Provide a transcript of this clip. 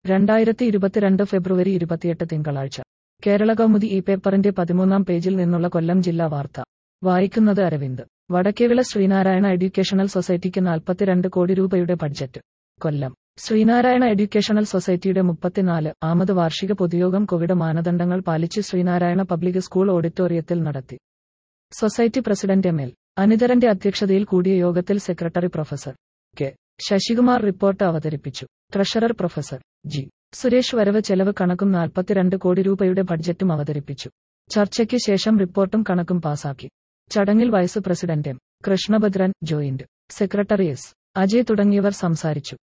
2022 ഫെബ്രുവരി 28 തിങ്കളാഴ്ച കേരളകൗമുദി ഈ പേപ്പറിന്റെ 13-ാം പേജിൽ നിന്നുള്ള കൊല്ലം ജില്ലാ വാർത്ത വായിക്കുന്നത് അരവിന്ദ്. വടക്കേവിള ശ്രീനാരായണ എഡ്യൂക്കേഷണൽ സൊസൈറ്റിക്ക് 42 കോടി രൂപയുടെ ബഡ്ജറ്റ്. കൊല്ലം ശ്രീനാരായണ എഡ്യൂക്കേഷണൽ സൊസൈറ്റിയുടെ 34-ആമത് വാർഷിക പൊതുയോഗം കോവിഡ് മാനദണ്ഡങ്ങൾ പാലിച്ച് ശ്രീനാരായണ പബ്ലിക് സ്കൂൾ ഓഡിറ്റോറിയത്തിൽ നടത്തി. Society president ML. അനിതരന്റെ അധ്യക്ഷതയിൽ കൂടിയ യോഗത്തിൽ secretary professor K. Sasikumar report അവതരിപ്പിച്ചു. Treasurer professor G. സുരേഷ് വരവ് ചെലവ് കണക്കും 42 കോടി രൂപയുടെ ബഡ്ജറ്റും അവതരിപ്പിച്ചു. ചർച്ചയ്ക്ക് ശേഷം റിപ്പോർട്ടും കണക്കും പാസാക്കി. ചടങ്ങിൽ vice president M. Krishnabhadran, joint secretary S. Ajay തുടങ്ങിയവർ സംസാരിച്ചു.